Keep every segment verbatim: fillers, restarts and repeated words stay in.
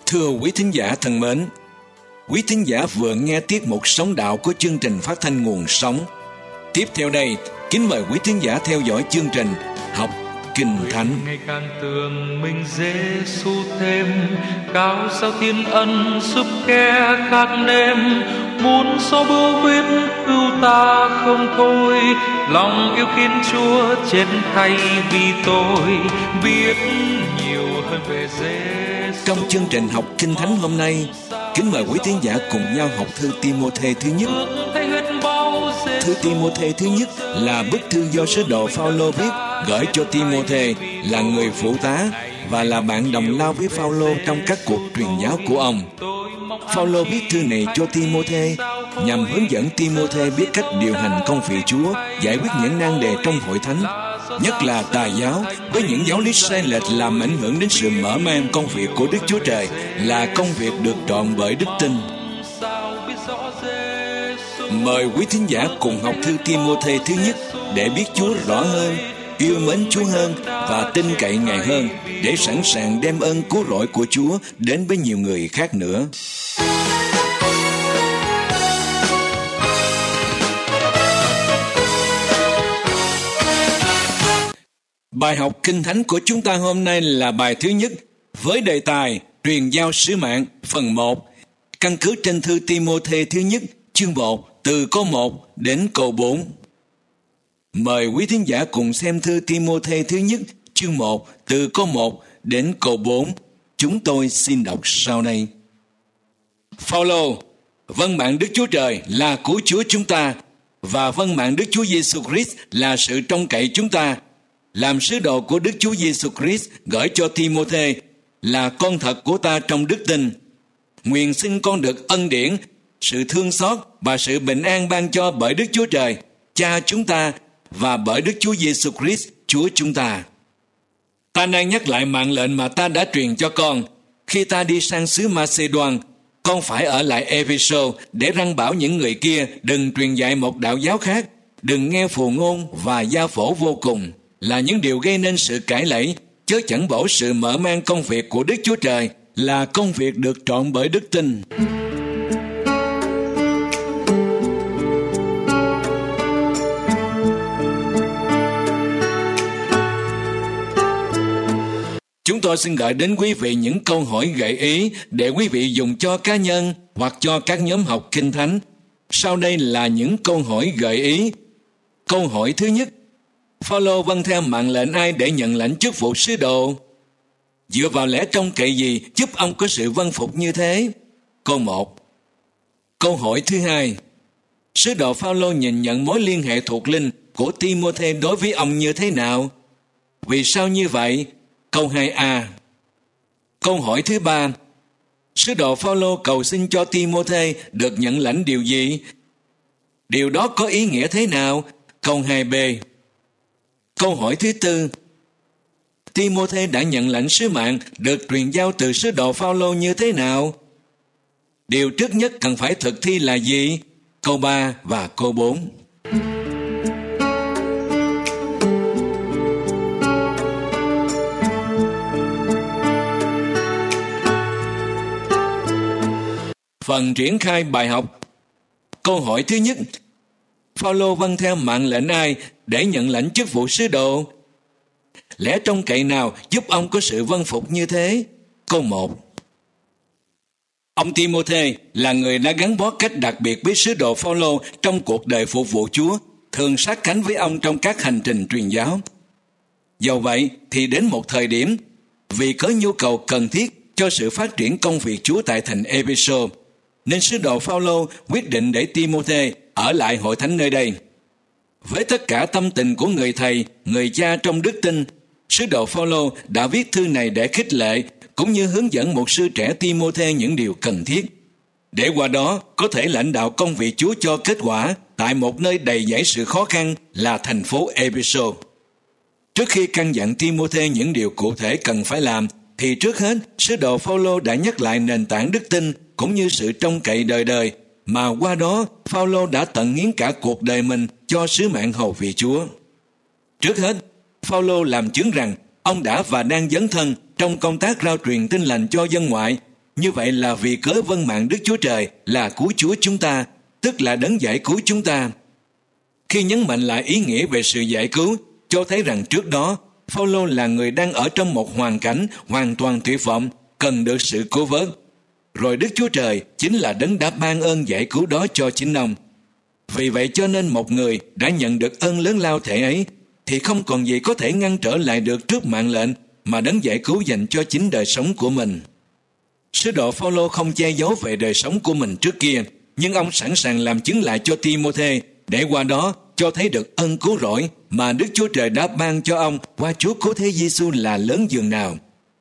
Thưa quý thính giả thân mến, quý thính giả vừa nghe tiết mục Sống Đạo của chương trình phát thanh Nguồn Sống. Tiếp theo đây, kính mời quý thính giả theo dõi chương trình Học Kinh Thánh. Ngày càng tưởng mình Giê-xu thêm, cao sao thiên ân giúp kẻ khác nêm, muốn xóa bưu vết cứu ta không thôi, lòng yêu khiến Chúa chết thay vì tôi, biết nhiều hơn về Giê-xu. Trong chương trình Học Kinh Thánh hôm nay, kính mời quý thính giả cùng nhau học thư Ti-mô-thê thứ nhất. Thư Ti-mô-thê thứ nhất là bức thư do sứ đồ Phao-lô viết gửi cho Ti-mô-thê, là người phụ tá và là bạn đồng lao với Phao-lô trong các cuộc truyền giáo của ông. Phao-lô viết thư này cho Ti-mô-thê nhằm hướng dẫn Ti-mô-thê biết cách điều hành công việc Chúa, giải quyết những nan đề trong hội thánh, nhất là tà giáo với những giáo lý sai lệch làm ảnh hưởng đến sự mở mang công việc của Đức Chúa Trời, là công việc được trọn bởi đức tin. Mời quý thính giả cùng học thư Ti-mô-thê thứ nhất để biết Chúa rõ hơn, yêu mến Chúa hơn và tin cậy Ngài hơn, để sẵn sàng đem ơn cứu rỗi của Chúa đến với nhiều người khác nữa. Bài học Kinh Thánh của chúng ta hôm nay là bài thứ nhất với đề tài Truyền giao sứ mạng phần một, căn cứ trên thư Ti-mô-thê thứ nhất chương một từ câu một đến câu bốn. Mời quý thính giả cùng xem thư Ti-mô-thê thứ nhất chương một từ câu một đến câu bốn. Chúng tôi xin đọc sau đây. Phao-lô, vâng mạng Đức Chúa Trời là của Chúa chúng ta, và vâng mạng Đức Chúa Giêsu Christ là sự trông cậy chúng ta, làm sứ đồ của Đức Chúa Giêsu Christ gửi cho Ti-mô-thê, là con thật của ta trong đức tin. Nguyện xin con được ân điển, sự thương xót và sự bình an ban cho bởi Đức Chúa Trời, Cha chúng ta, và bởi Đức Chúa Giêsu Christ, Chúa chúng ta. Ta đang nhắc lại mạng lệnh mà ta đã truyền cho con. Khi ta đi sang xứ Ma-xê-đoan, con phải ở lại Ê-phê-sô để răn bảo những người kia đừng truyền dạy một đạo giáo khác, đừng nghe phù ngôn và gia phổ vô cùng, là những điều gây nên sự cãi lẫy, chớ chẳng bổ sự mở mang công việc của Đức Chúa Trời, là công việc được trọn bởi đức tin. Chúng tôi xin gửi đến quý vị những câu hỏi gợi ý để quý vị dùng cho cá nhân hoặc cho các nhóm học Kinh Thánh. Sau đây là những câu hỏi gợi ý. Câu hỏi thứ nhất: Phao-lô vâng theo mạng lệnh ai để nhận lãnh chức vụ sứ đồ? Dựa vào lẽ trông cậy gì giúp ông có sự vâng phục như thế? Câu một. Câu hỏi thứ hai: Sứ đồ Phao-lô nhìn nhận mối liên hệ thuộc linh của Ti-mô-thê đối với ông như thế nào? Vì sao như vậy? Câu hai a. Câu hỏi thứ ba: Sứ đồ Phao-lô cầu xin cho Ti-mô-thê được nhận lãnh điều gì? Điều đó có ý nghĩa thế nào? Câu hai b. Câu hỏi thứ tư: Ti-mô-thê đã nhận lãnh sứ mạng được truyền giao từ sứ đồ Phao-lô như thế nào? Điều trước nhất cần phải thực thi là gì? Câu ba và câu bốn. Phần triển khai bài học. Câu hỏi thứ nhất: Phao-lô vâng theo mạng lệnh ai để nhận lãnh chức vụ sứ đồ? Lẽ trông cậy nào giúp ông có sự vâng phục như thế? Câu một. Ông Ti-mô-thê là người đã gắn bó cách đặc biệt với sứ đồ Phao-lô trong cuộc đời phục vụ Chúa, thường sát cánh với ông trong các hành trình truyền giáo. Dầu vậy thì đến một thời điểm, vì có nhu cầu cần thiết cho sự phát triển công việc Chúa tại thành Ê-phê-sô, nên sứ đồ Phao-lô quyết định để Ti-mô-thê ở lại hội thánh nơi đây. Với tất cả tâm tình của người thầy, người cha trong đức tin, sứ đồ Phao-lô đã viết thư này để khích lệ cũng như hướng dẫn mục sư trẻ Ti-mô-thê những điều cần thiết, để qua đó có thể lãnh đạo công việc Chúa cho kết quả tại một nơi đầy dẫy sự khó khăn là thành phố Ê-phê-sô. Trước khi căn dặn Ti-mô-thê những điều cụ thể cần phải làm, thì trước hết sứ đồ Phao-lô đã nhắc lại nền tảng đức tin cũng như sự trông cậy đời đời, mà qua đó Phao-lô đã tận hiến cả cuộc đời mình cho sứ mạng hầu việc Chúa. Trước hết, Phao-lô làm chứng rằng ông đã và đang dấn thân trong công tác rao truyền tin lành cho dân ngoại, Như vậy là vì cớ vâng mạng Đức Chúa Trời là cứu Chúa chúng ta, tức là đấng giải cứu chúng ta. Khi nhấn mạnh lại ý nghĩa về sự giải cứu, cho thấy rằng trước đó, Phao-lô là người đang ở trong một hoàn cảnh hoàn toàn tuyệt vọng, cần được sự cứu vớt. Rồi Đức Chúa Trời chính là đấng đã ban ơn giải cứu đó cho chính ông. Vì vậy cho nên một người đã nhận được ơn lớn lao thể ấy, thì không còn gì có thể ngăn trở lại được trước mạng lệnh mà đấng giải cứu dành cho chính đời sống của mình. Sứ đồ Phao-lô không che giấu về đời sống của mình trước kia, nhưng ông sẵn sàng làm chứng lại cho Ti-mô-thê, để qua đó cho thấy được ơn cứu rỗi mà Đức Chúa Trời đã ban cho ông qua Chúa Cứu Thế Giêsu là lớn dường nào.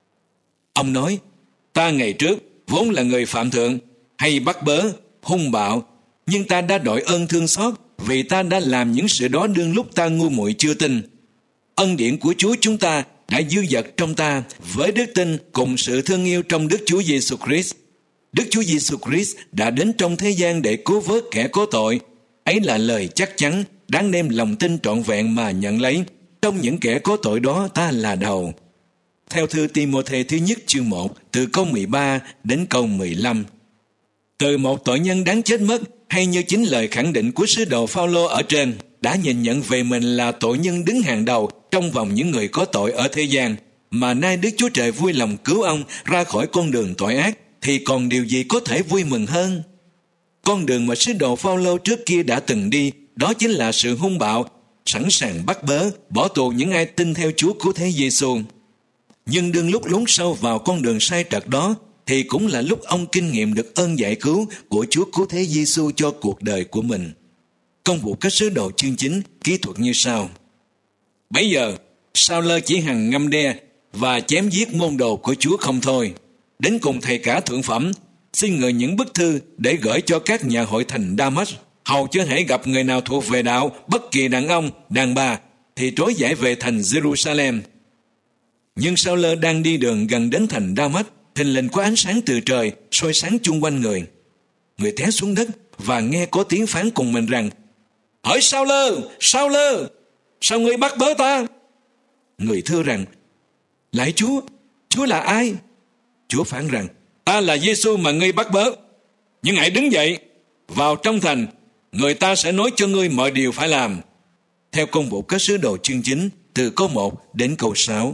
Ông nói, ta ngày trước vốn là người phạm thượng, hay bắt bớ, hung bạo, nhưng ta đã đội ơn thương xót, vì ta đã làm những sự đó đương lúc ta ngu muội chưa tin. Ân điển của Chúa chúng ta đã dư dật trong ta với đức tin cùng sự thương yêu trong Đức Chúa Giêsu Christ. Đức Chúa Giêsu Christ đã đến trong thế gian để cứu vớt kẻ có tội. Ấy là lời chắc chắn, đáng đem lòng tin trọn vẹn mà nhận lấy. Trong những kẻ có tội đó ta là đầu. Theo thư Ti-mô-thê thứ nhất chương một, từ câu mười ba đến câu mười lăm. Từ một tội nhân đáng chết mất, hay như chính lời khẳng định của sứ đồ Phao-lô ở trên, đã nhìn nhận về mình là tội nhân đứng hàng đầu trong vòng những người có tội ở thế gian, mà nay Đức Chúa Trời vui lòng cứu ông ra khỏi con đường tội ác, thì còn điều gì có thể vui mừng hơn? Con đường mà sứ đồ Phao-lô trước kia đã từng đi, đó chính là sự hung bạo, sẵn sàng bắt bớ, bỏ tù những ai tin theo Chúa Cứu Thế Giêsu. Nhưng đương lúc lún sâu vào con đường sai trật đó, thì cũng là lúc ông kinh nghiệm được ơn giải cứu của Chúa Cứu Thế Giêsu cho cuộc đời của mình. Công vụ các sứ đồ chương chín kỹ thuật như sau. Bấy giờ, Sao-lơ chỉ hằng ngâm đe và chém giết môn đồ của Chúa không thôi. Đến cùng thầy cả thượng phẩm, xin người những bức thư để gửi cho các nhà hội thành Đa-mách, hầu chưa hễ gặp người nào thuộc về đạo, bất kỳ đàn ông, đàn bà, thì trối giải về thành Jerusalem. Nhưng Sao-lơ đang đi đường gần đến thành Đa-mách, thình lình có ánh sáng từ trời soi sáng chung quanh người. Người té xuống đất và nghe có tiếng phán cùng mình rằng, hỡi Sao-lơ, Sao-lơ, sao ngươi bắt bớ ta? Người thưa rằng, lạy Chúa, Chúa là ai? Chúa phán rằng, ta là Giêsu mà ngươi bắt bớ. Nhưng hãy đứng dậy, vào trong thành, người ta sẽ nói cho ngươi mọi điều phải làm. Theo công vụ các sứ đồ chương chín, từ câu một đến câu sáu.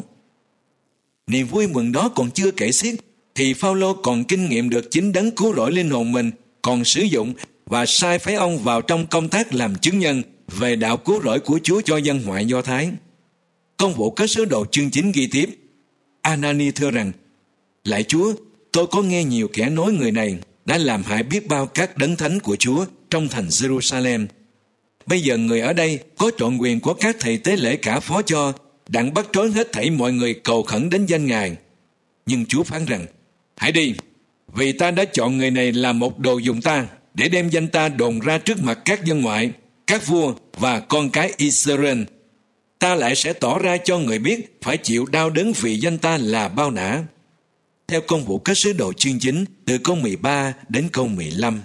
Niềm vui mừng đó còn chưa kể xiết, thì Phao-lô còn kinh nghiệm được chính đấng cứu rỗi linh hồn mình, còn sử dụng và sai phái ông vào trong công tác làm chứng nhân về đạo cứu rỗi của Chúa cho dân ngoại Do Thái. Công vụ các sứ đồ chương chín ghi tiếp, Anani thưa rằng, lạy Chúa, tôi có nghe nhiều kẻ nói người này đã làm hại biết bao các đấng thánh của Chúa trong thành Jerusalem. Bây giờ người ở đây có trọn quyền của các thầy tế lễ cả phó cho, đặng bắt trói hết thảy mọi người cầu khẩn đến danh Ngài. Nhưng Chúa phán rằng, hãy đi, vì ta đã chọn người này là một đồ dùng ta, để đem danh ta đồn ra trước mặt các dân ngoại, các vua và con cái Israel. Ta lại sẽ tỏ ra cho người biết phải chịu đau đớn vì danh ta là bao nã. Theo công vụ các sứ đồ chương chín, từ câu mười ba đến câu mười lăm.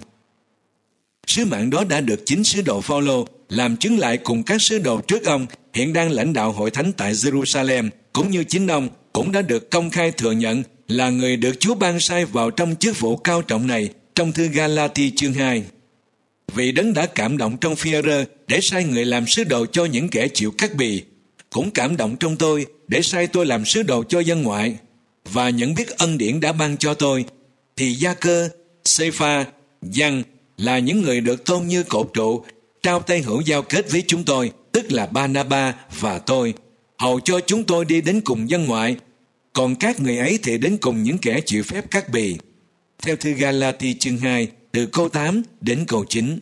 Sứ mạng đó đã được chính sứ đồ Phao-lô làm chứng lại cùng các sứ đồ trước ông, hiện đang lãnh đạo hội thánh tại Jerusalem, cũng như chính ông cũng đã được công khai thừa nhận là người được Chúa ban sai vào trong chức vụ cao trọng này trong thư Ga-la-ti chương hai. Vì đấng đã cảm động trong Phi-e-rơ để sai người làm sứ đồ cho những kẻ chịu cắt bì, cũng cảm động trong tôi để sai tôi làm sứ đồ cho dân ngoại, và nhận biết ân điển đã ban cho tôi, thì Gia-cơ, Sê-pha, Giăng là những người được tôn như cột trụ, trao tay hữu giao kết với chúng tôi, tức là Ba-na-ba và tôi, hầu cho chúng tôi đi đến cùng dân ngoại, còn các người ấy thì đến cùng những kẻ chịu phép cắt bì. Theo thư Ga-la-ti chương hai, từ câu tám đến câu chín.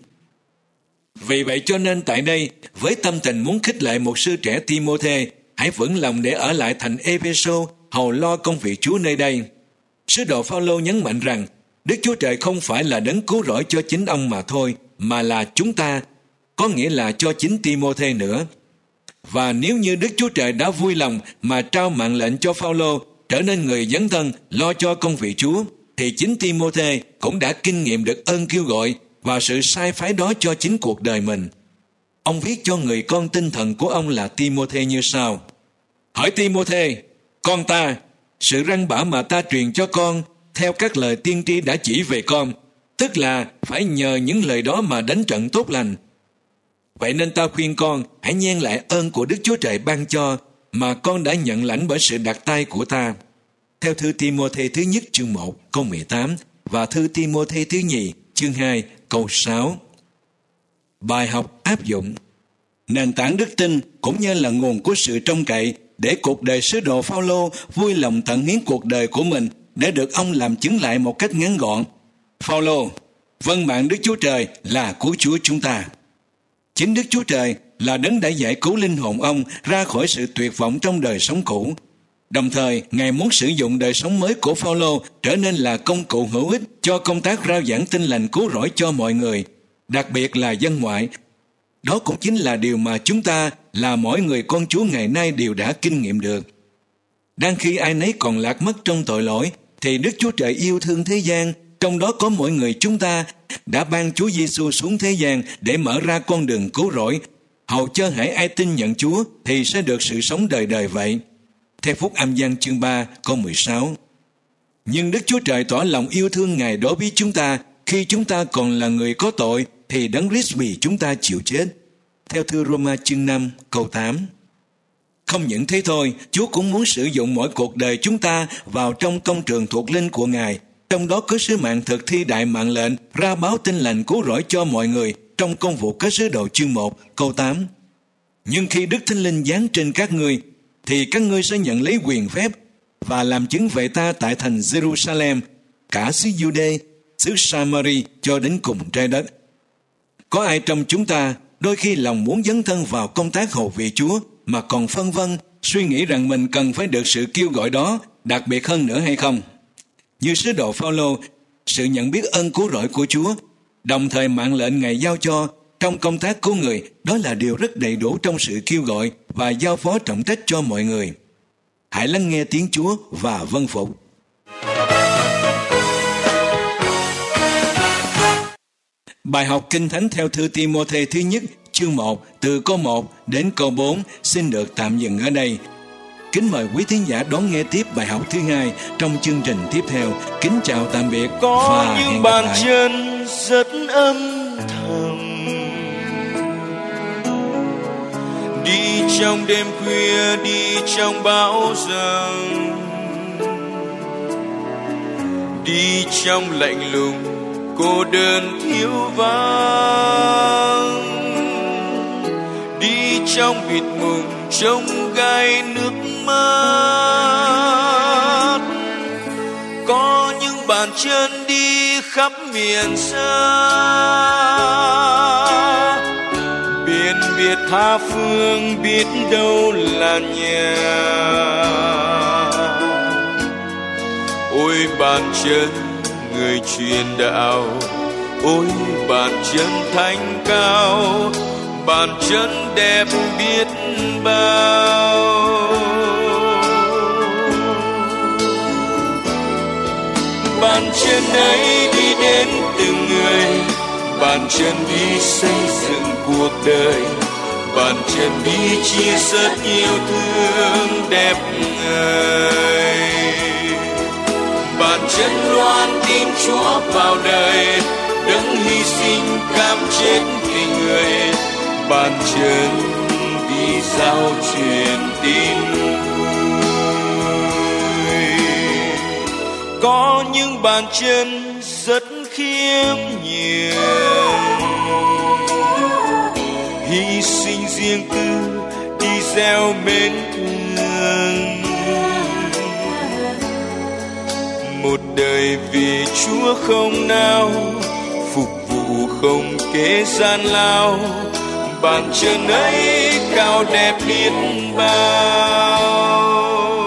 Vì vậy cho nên tại đây, với tâm tình muốn khích lệ một sư trẻ Ti-mô-thê, hãy vững lòng để ở lại thành Ê-phê-sô, hầu lo công việc Chúa nơi đây. Sứ đồ Phao-lô nhấn mạnh rằng, Đức Chúa Trời không phải là đấng cứu rỗi cho chính ông mà thôi, mà là chúng ta, có nghĩa là cho chính Ti-mô-thê nữa. Và nếu như Đức Chúa Trời đã vui lòng mà trao mạng lệnh cho Phao-lô trở nên người dấn thân lo cho công việc Chúa, thì chính Ti-mô-thê cũng đã kinh nghiệm được ơn kêu gọi và sự sai phái đó cho chính cuộc đời mình. Ông viết cho người con tinh thần của ông là Ti-mô-thê như sau: Hỡi Ti-mô-thê, con ta, sự răn bảo mà ta truyền cho con theo các lời tiên tri đã chỉ về con, tức là phải nhờ những lời đó mà đánh trận tốt lành. Vậy nên ta khuyên con hãy nhen lại ơn của Đức Chúa Trời ban cho mà con đã nhận lãnh bởi sự đặt tay của ta. Theo thư Ti-mô-thê thứ nhất chương một câu mười tám và thư Ti-mô-thê thứ nhì chương hai câu sáu. Bài học áp dụng. Nền tảng đức tin cũng như là nguồn của sự trông cậy để cuộc đời sứ đồ Phao-lô vui lòng tận hiến cuộc đời của mình để được ông làm chứng lại một cách ngắn gọn. Phao-lô, vâng mạng Đức Chúa Trời là cứu Chúa chúng ta. Chính Đức Chúa Trời là đấng đã giải cứu linh hồn ông ra khỏi sự tuyệt vọng trong đời sống cũ. Đồng thời, Ngài muốn sử dụng đời sống mới của Phao-lô trở nên là công cụ hữu ích cho công tác rao giảng tin lành cứu rỗi cho mọi người, đặc biệt là dân ngoại. Đó cũng chính là điều mà chúng ta là mỗi người con Chúa ngày nay đều đã kinh nghiệm được. Đang khi ai nấy còn lạc mất trong tội lỗi, thì Đức Chúa Trời yêu thương thế gian, trong đó có mỗi người chúng ta, đã ban Chúa Giêsu xuống thế gian để mở ra con đường cứu rỗi, hầu cho hễ ai tin nhận Chúa thì sẽ được sự sống đời đời vậy. Theo Phúc Âm Giăng chương ba câu mười sáu. Nhưng Đức Chúa Trời tỏ lòng yêu thương Ngài đối với chúng ta khi chúng ta còn là người có tội thì Đấng Christ vì chúng ta chịu chết. Theo thư Roma chương năm câu tám. Không những thế thôi, Chúa cũng muốn sử dụng mỗi cuộc đời chúng ta vào trong công trường thuộc linh của Ngài, trong đó có sứ mạng thực thi đại mạng lệnh ra báo tin lành cứu rỗi cho mọi người trong công vụ các sứ đồ chương một câu tám. Nhưng khi Đức Thánh Linh giáng trên các ngươi thì các ngươi sẽ nhận lấy quyền phép và làm chứng về ta tại thành Jerusalem, cả xứ Giu-đê, xứ Sa-ma-ri cho đến cùng trái đất. Có ai trong chúng ta đôi khi lòng muốn dấn thân vào công tác hầu việc Chúa mà còn phân vân, suy nghĩ rằng mình cần phải được sự kêu gọi đó đặc biệt hơn nữa hay không? Như sứ đồ Phao-lô, sự nhận biết ơn cứu rỗi của Chúa, đồng thời mạng lệnh Ngài giao cho trong công tác cứu người, đó là điều rất đầy đủ trong sự kêu gọi và giao phó trọng trách cho mọi người. Hãy lắng nghe tiếng Chúa và vâng phục. Bài học Kinh Thánh theo thư Ti-mô-thê thứ nhất chương một từ câu một đến câu bốn xin được tạm dừng ở đây. Kính mời quý thính giả đón nghe tiếp bài học thứ hai trong chương trình tiếp theo. Kính chào tạm biệt có và hẹn những gặp bàn lại. chân rất âm thầm đi trong đêm khuya, đi trong bão giông, đi trong lạnh lùng cô đơn thiếu vắng, đi trong bịt mùng trong gai nước mắt. Có những bàn chân đi khắp miền xa, biển biệt tha phương biết đâu là nhà. Ôi bàn chân người truyền đạo, ôi bàn chân thanh cao, bàn chân đẹp biết bao. Bàn chân ấy đi đến từng người, bàn chân đi xây dựng cuộc đời, bàn chân đi chia sẻ yêu thương đẹp ngời. Bàn chân loan tin Chúa vào đời, đấng hy sinh cam chết vì người. Bàn chân đi giao truyền tin vui. Có những bàn chân rất khiêm nhường, hy sinh riêng tư đi gieo mến thương. Một đời vì Chúa không nao, phục vụ không kể gian lao. Bàn chân ấy cao đẹp biết bao.